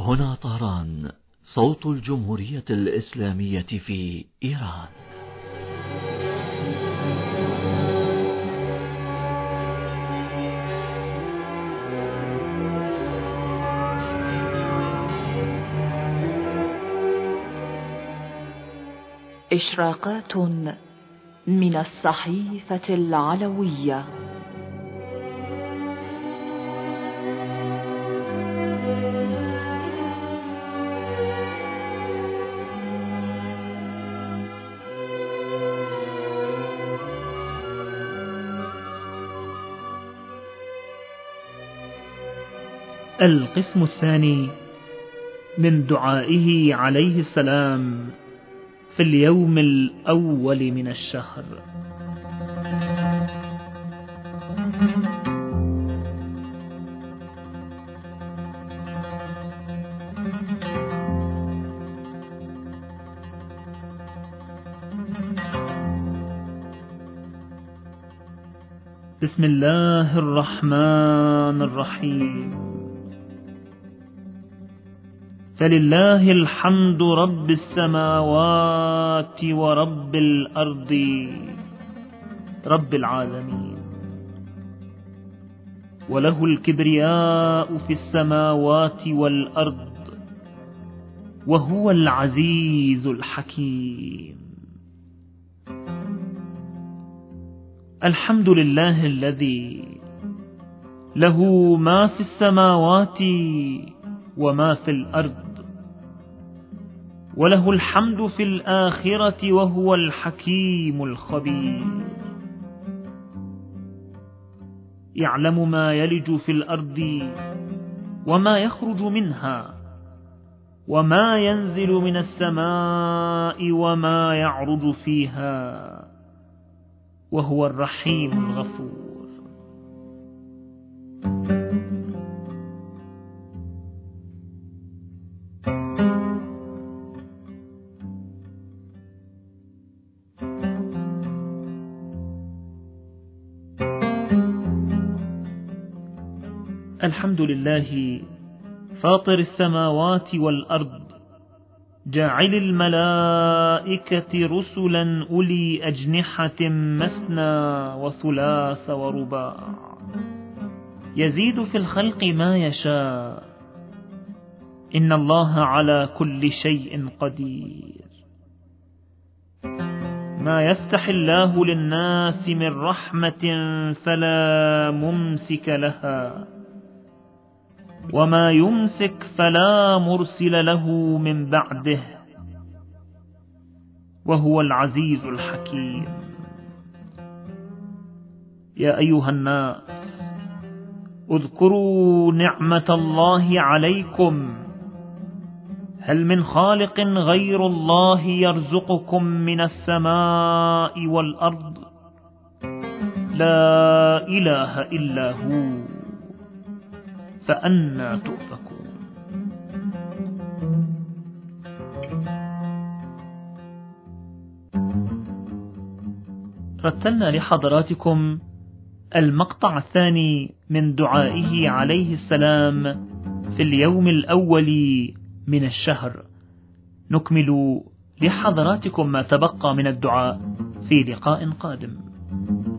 هنا طهران، صوت الجمهورية الإسلامية في إيران. إشراقات من الصحيفة العلوية. القسم الثاني من دعائه عليه السلام في اليوم الأول من الشهر. بسم الله الرحمن الرحيم. فلله الحمد رب السماوات ورب الأرض رب العالمين، وله الكبرياء في السماوات والأرض، وهو العزيز الحكيم. الحمد لله الذي له ما في السماوات وما في الأرض، وله الحمد في الآخرة، وهو الحكيم الخبير. يعلم ما يلج في الأرض وما يخرج منها، وما ينزل من السماء وما يعرج فيها، وهو الرحيم الغفور. الحمد لله فاطر السماوات والأرض، جاعل الملائكة رسلا أولي أجنحة مثنى وثلاث ورباع، يزيد في الخلق ما يشاء، إن الله على كل شيء قدير. ما يفتح الله للناس من رحمة فلا ممسك لها، وما يمسك فلا مرسل له من بعده، وهو العزيز الحكيم. يا أيها الناس اذكروا نعمة الله عليكم، هل من خالق غير الله يرزقكم من السماء والأرض؟ لا إله إلا هو، فأنى تؤفكون. رتلنا لحضراتكم المقطع الثاني من دعائه عليه السلام في اليوم الأول من الشهر. نكمل لحضراتكم ما تبقى من الدعاء في لقاء قادم.